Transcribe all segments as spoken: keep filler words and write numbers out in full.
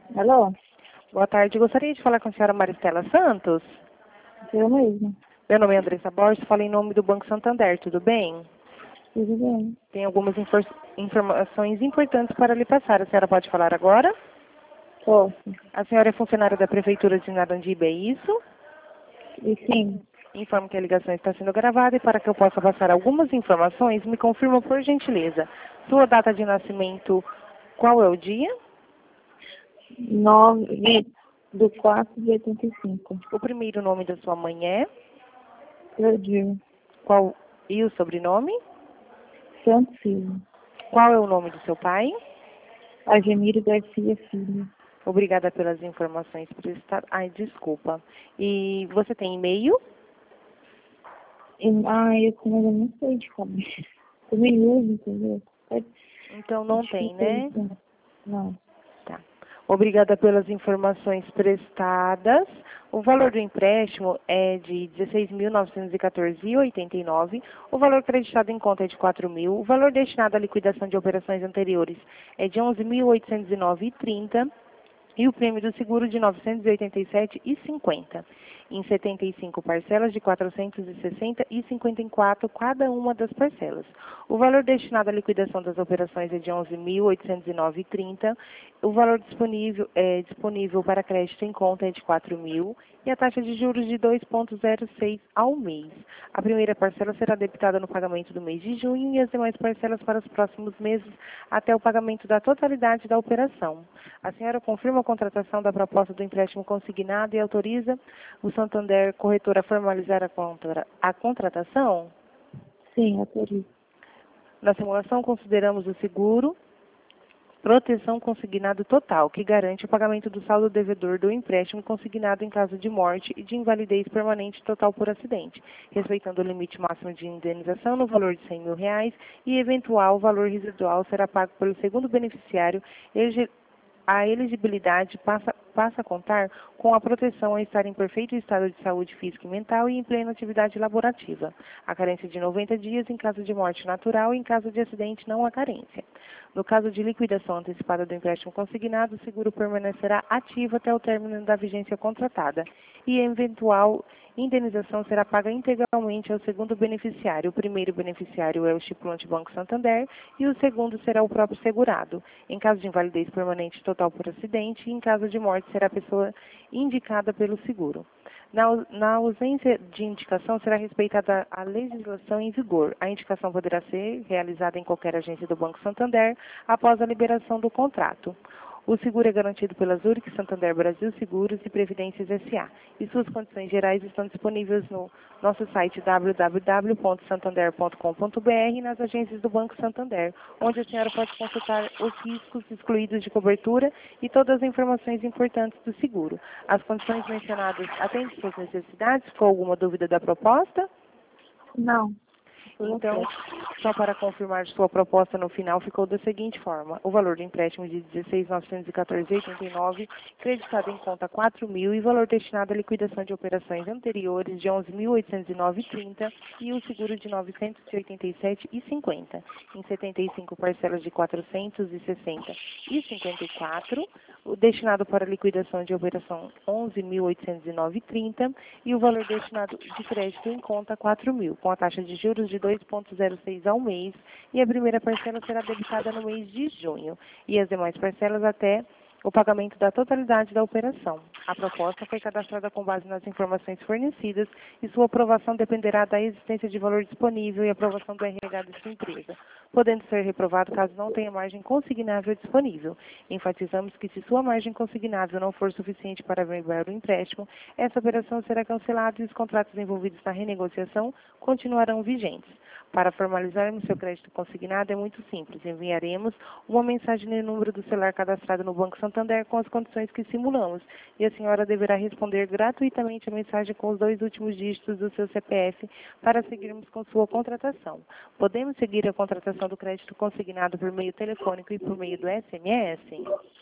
Alô? Boa tarde. Gostaria de falar com a senhora Maristela Santos. Eu mesmo. Meu nome é Andressa Borges, falo em nome do Banco Santander, tudo bem? Tudo bem? Tem algumas infor informações importantes para lhe passar. A senhora pode falar agora? Posso. A senhora é funcionária da Prefeitura de Narandiba, é isso? E sim, Informo que a ligação está sendo gravada e para que eu possa passar algumas informações, me confirma por gentileza. Sua data de nascimento, qual é o dia? nove do quatro de oitenta e cinco. O primeiro nome da sua mãe é? Claudio. Qual e o sobrenome? Santos Filho. Qual é o nome do seu pai? Agemiro Garcia Filho. Obrigada pelas informações prestadas. Ai, desculpa. E você tem e-mail? E, ah, eu como eu não sei de cabeça. Também uso, entendeu? É Então não tem, né? difícil isso. Não. Tá. Obrigada pelas informações prestadas. O valor do empréstimo é de dezesseis mil novecentos e quatorze reais e oitenta e nove centavos. O valor creditado em conta é de quatro mil. O valor destinado à liquidação de operações anteriores é de onze mil oitocentos e nove reais e trinta centavos. E o prêmio do seguro de novecentos e oitenta e sete reais e cinquenta centavos, em setenta e cinco parcelas de quatrocentos e sessenta reais e cinquenta e quatro centavos cada uma das parcelas. O valor destinado à liquidação das operações é de onze mil oitocentos e nove reais e trinta centavos. O valor disponível, é, disponível para crédito em conta é de quatro mil e a taxa de juros de dois vírgula zero seis ao mês. A primeira parcela será debitada no pagamento do mês de junho e as demais parcelas para os próximos meses até o pagamento da totalidade da operação. A senhora confirma a contratação da proposta do empréstimo consignado e autoriza o Santander Corretor a formalizar a, contra, a contratação? Sim, autorizo. Na simulação, consideramos o seguro proteção consignado total, que garante o pagamento do saldo devedor do empréstimo consignado em caso de morte e de invalidez permanente total por acidente, respeitando o limite máximo de indenização no valor de cem mil reais e eventual valor residual será pago pelo segundo beneficiário. A elegibilidade passa, passa a contar com a proteção a estar em perfeito estado de saúde física e mental e em plena atividade laborativa. A carência de noventa dias em caso de morte natural e em caso de acidente não há carência. No caso de liquidação antecipada do empréstimo consignado, o seguro permanecerá ativo até o término da vigência contratada e a eventual indenização será paga integralmente ao segundo beneficiário. O primeiro beneficiário é o estipulante Banco Santander e o segundo será o próprio segurado. Em caso de invalidez permanente total por acidente, e em caso de morte será a pessoa indicada pelo seguro. Na, na ausência de indicação, será respeitada a legislação em vigor. A indicação poderá ser realizada em qualquer agência do Banco Santander após a liberação do contrato. O seguro é garantido pela Zurich, Santander Brasil Seguros e Previdências S A E suas condições gerais estão disponíveis no nosso site w w w ponto santander ponto com ponto b r e nas agências do Banco Santander, onde a senhora pode consultar os riscos excluídos de cobertura e todas as informações importantes do seguro. As condições mencionadas atendem suas necessidades? Ficou alguma dúvida da proposta? Não. Então, só para confirmar sua proposta no final, ficou da seguinte forma. O valor do empréstimo de dezesseis mil novecentos e quatorze reais e oitenta e nove centavos, creditado em conta quatro mil e valor destinado à liquidação de operações anteriores de onze mil oitocentos e nove reais e trinta centavos e o seguro de novecentos e oitenta e sete reais e cinquenta centavos, em setenta e cinco parcelas de quatrocentos e sessenta reais e cinquenta e quatro centavos, o destinado para liquidação de operação onze mil oitocentos e nove reais e trinta centavos e o valor destinado de crédito em conta quatro mil, com a taxa de juros de dois vírgula zero seis ao mês, e a primeira parcela será debitada no mês de junho, e as demais parcelas até o pagamento da totalidade da operação. A proposta foi cadastrada com base nas informações fornecidas e sua aprovação dependerá da existência de valor disponível e aprovação do R H da sua empresa, podendo ser reprovado caso não tenha margem consignável disponível. Enfatizamos que se sua margem consignável não for suficiente para averbar o empréstimo, essa operação será cancelada e os contratos envolvidos na renegociação continuarão vigentes. Para formalizarmos seu crédito consignado é muito simples. Enviaremos uma mensagem no número do celular cadastrado no Banco Santander com as condições que simulamos e a senhora deverá responder gratuitamente a mensagem com os dois últimos dígitos do seu C P F para seguirmos com sua contratação. Podemos seguir a contratação do crédito consignado por meio telefônico e por meio do S M S?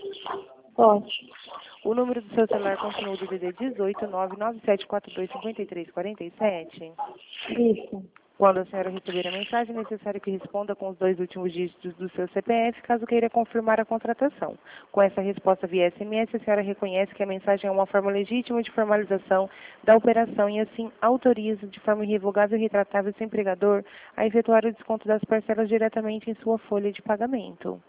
Pode. O número do seu celular continua o D D D dezoito, nove nove sete quatro dois, cinco três quatro sete? Isso. Quando a senhora receber a mensagem, é necessário que responda com os dois últimos dígitos do seu C P F, caso queira confirmar a contratação. Com essa resposta via S M S, a senhora reconhece que a mensagem é uma forma legítima de formalização da operação e, assim, autoriza de forma irrevogável e retratável seu empregador a efetuar o desconto das parcelas diretamente em sua folha de pagamento.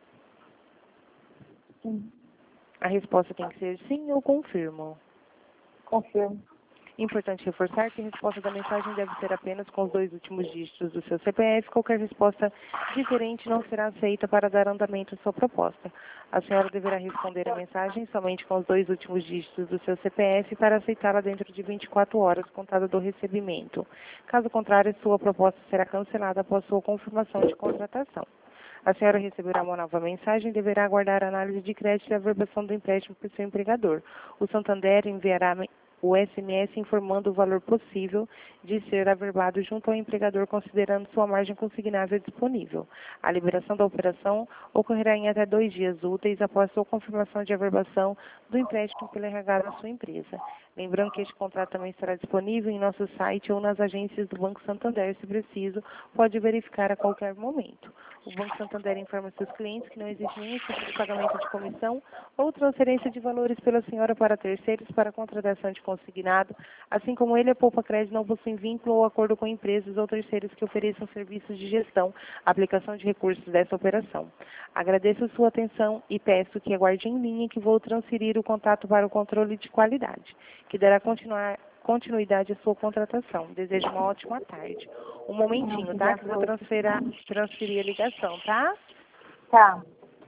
Sim. A resposta tem que ser sim ou confirmo. Confirmo. Importante reforçar que a resposta da mensagem deve ser apenas com os dois últimos dígitos do seu C P F. Qualquer resposta diferente não será aceita para dar andamento à sua proposta. A senhora deverá responder a mensagem somente com os dois últimos dígitos do seu C P F para aceitá-la dentro de vinte e quatro horas, contada do recebimento. Caso contrário, sua proposta será cancelada após sua confirmação de contratação. A senhora receberá uma nova mensagem e deverá aguardar a análise de crédito e a averbação do empréstimo por seu empregador. O Santander enviará o S M S informando o valor possível de ser averbado junto ao empregador, considerando sua margem consignável disponível. A liberação da operação ocorrerá em até dois dias úteis após sua confirmação de averbação do empréstimo pelo R H da sua empresa. Lembrando que este contrato também estará disponível em nosso site ou nas agências do Banco Santander, se preciso, pode verificar a qualquer momento. O Banco Santander informa seus clientes que não existe nenhum tipo de pagamento de comissão ou transferência de valores pela senhora para terceiros para contratação de consignado, assim como ele e a Poupa Crédito não possuem vínculo ou acordo com empresas ou terceiros que ofereçam serviços de gestão, aplicação de recursos dessa operação. Agradeço sua atenção e peço que aguarde em linha que vou transferir o contato para o controle de qualidade, que dará continuar continuidade à sua contratação. Desejo uma ótima tarde. Um momentinho, tá? Que vou transferir, transferir a ligação, tá? Tá.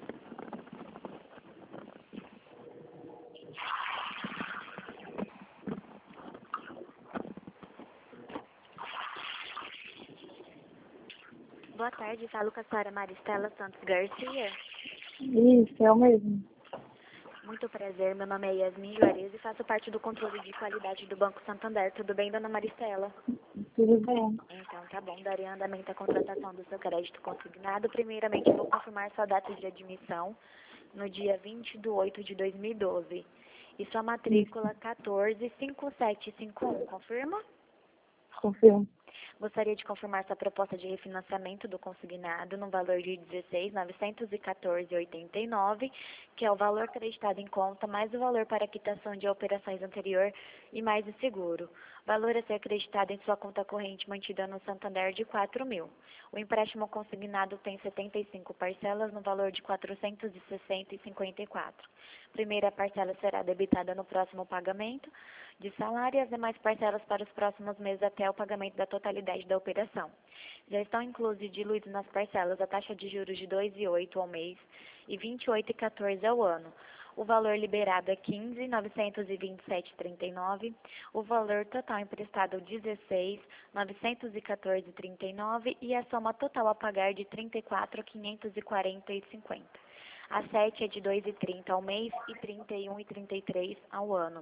Boa tarde, falo com a senhora Maristela Santos Garcia. Isso, é o mesmo. Muito prazer, meu nome é Yasmin Juarez e faço parte do controle de qualidade do Banco Santander. Tudo bem, dona Maristela? Tudo bem. Então, tá bom. Darei andamento à contratação do seu crédito consignado. Primeiramente, vou confirmar sua data de admissão no dia vinte de oito de dois mil e doze. E sua matrícula quatorze cinco sete cinco um, confirma? Confirmo. Gostaria de confirmar sua proposta de refinanciamento do consignado no valor de dezesseis mil novecentos e quatorze reais e oitenta e nove centavos, que é o valor acreditado em conta, mais o valor para quitação de operações anterior e mais o seguro. Valor a ser acreditado em sua conta corrente mantida no Santander de quatro mil. O empréstimo consignado tem setenta e cinco parcelas no valor de quatrocentos e sessenta reais e cinquenta e quatro centavos. Primeira parcela será debitada no próximo pagamento de salário e as demais parcelas para os próximos meses até o pagamento da totalidade da operação. Já estão inclusos e diluídos nas parcelas a taxa de juros de dois vírgula oito ao mês e vinte e oito vírgula quatorze ao ano. O valor liberado é quinze mil novecentos e vinte e sete reais e trinta e nove centavos, o valor total emprestado dezesseis mil novecentos e quatorze reais e trinta e nove centavos e a soma total a pagar de trinta e quatro mil quinhentos e quarenta reais e cinquenta centavos. A sete é de dois vírgula trinta ao mês e trinta e um vírgula trinta e três ao ano.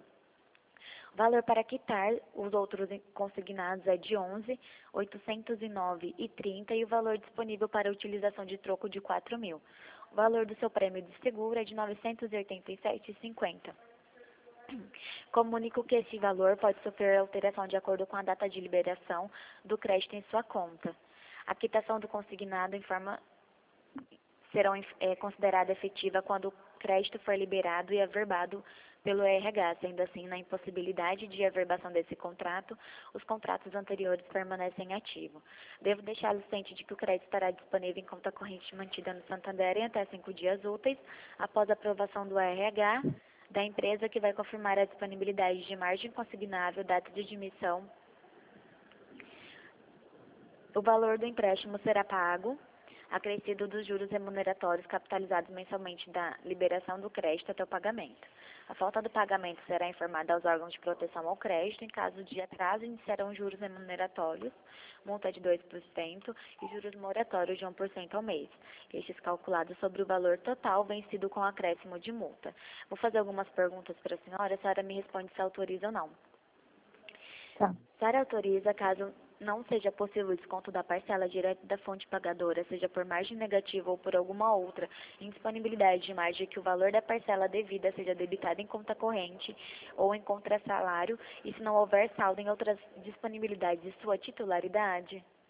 O valor para quitar os outros consignados é de onze mil oitocentos e nove reais e trinta centavos e o valor disponível para utilização de troco de quatro mil. O valor do seu prêmio de seguro é de novecentos e oitenta e sete reais e cinquenta centavos. Comunico que esse valor pode sofrer alteração de acordo com a data de liberação do crédito em sua conta. A quitação do consignado em forma será é, considerada efetiva quando o crédito for liberado e averbado pelo R H. Sendo assim, na impossibilidade de averbação desse contrato, os contratos anteriores permanecem ativos. Devo deixá-lo ciente de que o crédito estará disponível em conta corrente mantida no Santander em até cinco dias úteis, após a aprovação do R H da empresa, que vai confirmar a disponibilidade de margem consignável, data de admissão. O valor do empréstimo será pago acrescido dos juros remuneratórios capitalizados mensalmente da liberação do crédito até o pagamento. A falta do pagamento será informada aos órgãos de proteção ao crédito. Em caso de atraso, iniciarão juros remuneratórios, multa de dois por cento e juros moratórios de um por cento ao mês. Estes calculados sobre o valor total vencido com acréscimo de multa. Vou fazer algumas perguntas para a senhora, a senhora me responde se autoriza ou não. Tá. A senhora autoriza caso não seja possível o desconto da parcela direto da fonte pagadora, seja por margem negativa ou por alguma outra indisponibilidade de margem, que o valor da parcela devida seja debitado em conta corrente ou em contra-salário, e se não houver saldo em outras disponibilidades de sua titularidade?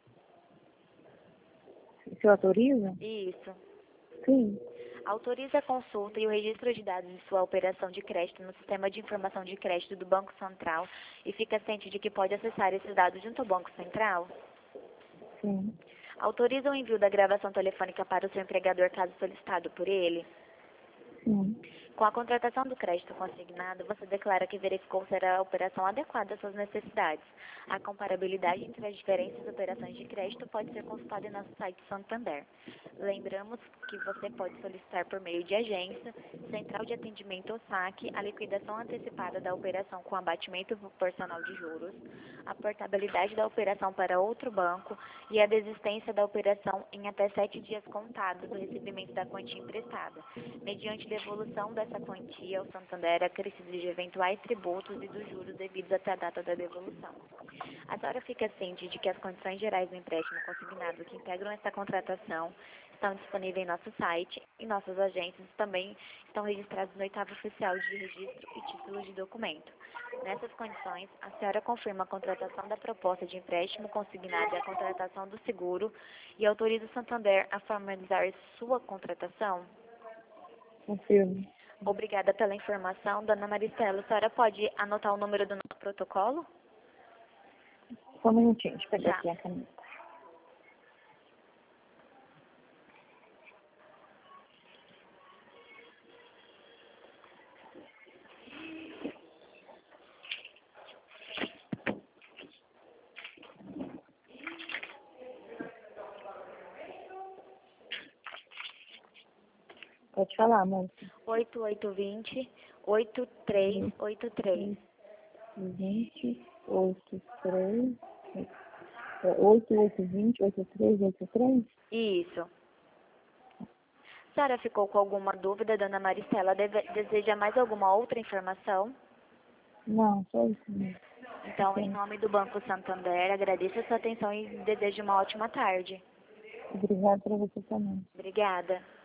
Você autoriza? Isso. Sim. Autoriza a consulta e o registro de dados de sua operação de crédito no Sistema de Informação de Crédito do Banco Central e fica ciente de que pode acessar esses dados junto ao Banco Central? Sim. Autoriza o envio da gravação telefônica para o seu empregador caso solicitado por ele? Sim. Com a contratação do crédito consignado, você declara que verificou ser a operação adequada às suas necessidades. A comparabilidade entre as diferentes operações de crédito pode ser consultada em nosso site Santander. Lembramos que você pode solicitar por meio de agência, central de atendimento ou saque, a liquidação antecipada da operação com abatimento proporcional de juros, a portabilidade da operação para outro banco e a desistência da operação em até sete dias contados do recebimento da quantia emprestada, mediante devolução dessa quantia ao Santander acrescido de eventuais tributos e dos juros devidos até a data da devolução. A senhora fica ciente de que as condições gerais do empréstimo consignado que integram essa contratação estão disponíveis em nosso site e nossas agências também estão registradas no oitavo oficial de registro e títulos de documento. Nessas condições, a senhora confirma a contratação da proposta de empréstimo consignado e a contratação do seguro e autoriza o Santander a formalizar sua contratação? Confirmo. Obrigada pela informação, dona Maristela. A senhora pode anotar o número do nosso protocolo? Só um minutinho, deixa eu pegar Tá. aqui a caneta. Pode falar, moça. oito oito dois zero, oito três oito três. vinte, oito, três, oito, oito, vinte, oito, três, oito, três? Isso. A senhora ficou com alguma dúvida, dona Maristela? Deve, deseja mais alguma outra informação? Não, só isso mesmo. Então, em nome do Banco Santander, agradeço a sua atenção e desejo uma ótima tarde. Obrigada para você também. Obrigada.